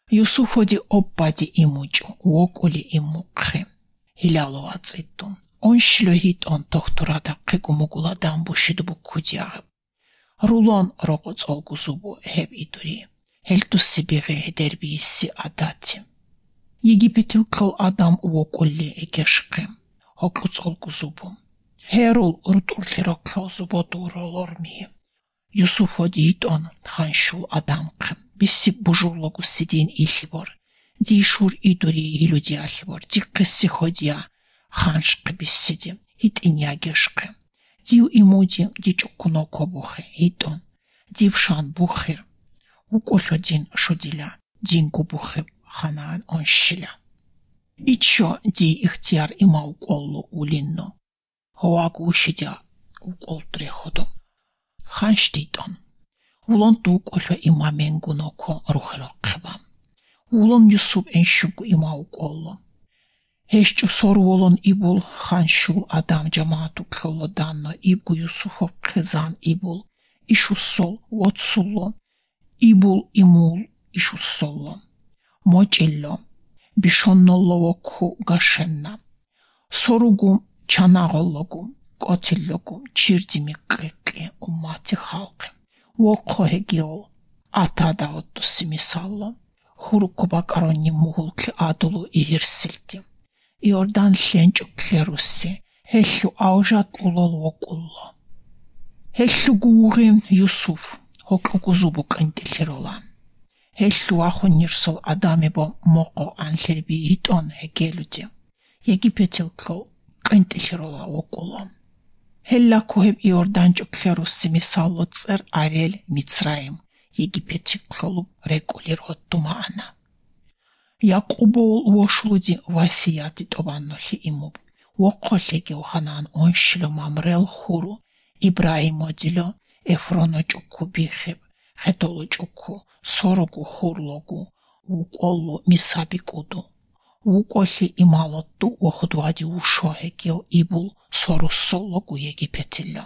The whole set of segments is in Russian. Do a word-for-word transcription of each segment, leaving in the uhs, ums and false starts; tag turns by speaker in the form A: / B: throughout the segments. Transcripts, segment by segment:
A: Юсуфоди оббади имучу, уокули имукхи. Хилялова цитун. Он шлёгит он тохтурада кыгумугуладан бушидбу кудягы. Рулон рогоц олгузубу хеб идури. Хельтус сибире хедербиси адати. Египетил кыл адам уокулли экешкы. Хоклуц олгузубу. Херул рутурлирокла зуботуролорми. Юсуфоди итон ханшул адамкы. Бисси бужурлогу сидин ихибор. Дишур идури илюди ахибор. Диккесси ходя. Ханшкы биссиди. Хит инягешкы. Див имуди дичуккуно кобухе. Итон. Дившан бухир. Укошодин шудиля. Динку бухи ханаан оншиля. Ичо ди ихтияр има уколлу улинно. Хоагу ушидя уколтреходу. Ханштитон. Улон тууколо има менгуноко рухрокхеба. Улон Юсуп эншугу има уколлу. Хещу сорволон ибул ханшул адам джамаату кхелло данно ибу Юсуфов кхезан ибул ишуссол вотсулло ибул имул ишуссолло. Мочилло бишоннолловокху гашенна. Соругум чанаголлогум котиллогум чирдими кыкки уммати халкы. Вокхохегиол атадаоттуси мисалло. Хурукубак аронни мугулки адулу игирсилти. Иордан хленчуклерусси. Хеллу аужат улол вокулло. Хеллу гуги Юсуф. Хоклугузубу кантилирола. Хеллу ахуннирсол адамибо моко анлерби итон хегелуди. Египетил кл кантилирола вокулло. Хелла кухеб Иордан чуклерусси мисалло цер авел Мицраим. Египетил клуб регулирует тумана. Якубол вошлуди васияти тобаннохи имуб. Вокхолеги уханан оншло мамрел хуру. Ибраимо дило Ефроно чуку бихеб. Хетолу чуку сорогу хурлогу. Уколлу мисабикуду. Уколли ималотту охудвади ушохегио ибул соруссоллогу Египетило.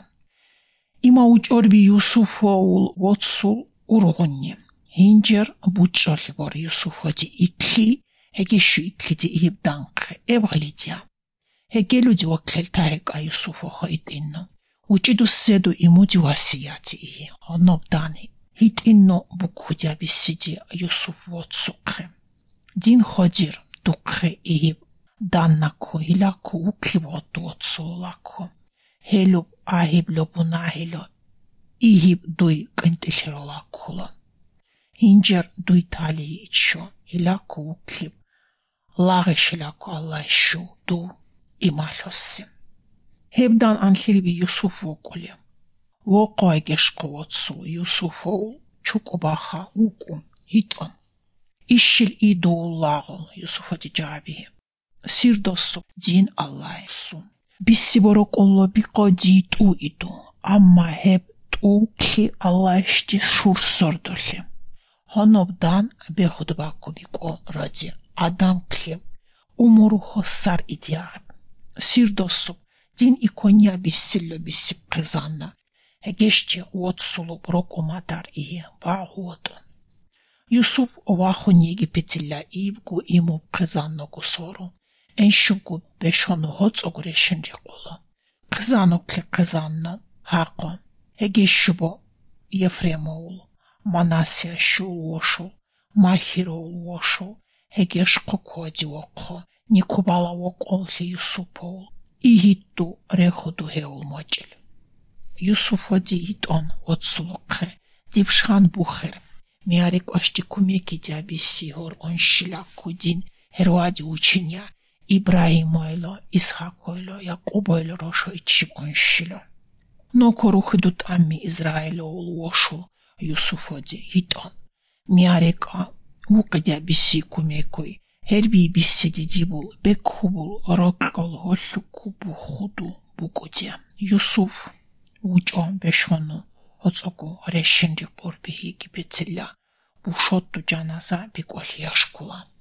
A: Има учорби Юсуфоул вотсул ургонни. Хинджер бучорлибор Юсуфоди икли, хегешу иклиди ибданкы, эвалидия. Хегелуди ваклельтаека Юсуфо хойтинно. Учиду седу имуди васияти ии, онобдани. Хитинно букхудя биссиди Юсуф вотсукхе. Дин ходир дукхе ии даннаку хиляку укливоту вотсулаку. Хелюб ахиб лобунахило. Ihib дуй кантилиролакуло. Хинджер дуй талии ичо. Хиляку уклиб. Лагешиляку аллайшу ду ималоси. Хебдан анхириби Юсуф вокуле. Воко егешку вотсу Юсуфоу чукубаха уку. Хитон. Ишшил иду лагол Юсуфоди джабихи. Сирдосу дин аллайсу. Биссиборок олло бико диту иду. Амма хеб Уки Аллашти шурсордухи. Хонобдан бехудбаку бико ради адам кхи. Умуру хосар идиагб. Сирдосу дин иконя биссилло биссип кызанна. Хегешчи уотсулу брокуматар ии багуотон. Юсуф овахун Египетилля ивгу иму кызанногу сору. Эншугу бешону хоцогурешин риколо. Кызанокли кызанно хако. Хегешубо Ефремоул, Манасия шул вошел, Махироул вошел, Хегешко коди окхо, Никубала вок олхи Юсупоул, Игитту реходу хеул мочель. Юсуфоди итон отсулокхе, Дившхан бухер, Миарик ашти кумеки дябиси гор оншила кудин, Херуади ученя, Ибраимойло, Исхакойло, Якубойло рошо ичиб оншило. Но корухидут амми Израилеул вошул Юсуфоди хитон. Миарека укадя биси кумекой. Херби биссиди дибул бекхубул роккол холлуку бухуду букудя. Юсуф учон бешону хоцоку решинди корби Египетилля. Бушотту джаназа бикол яшкула.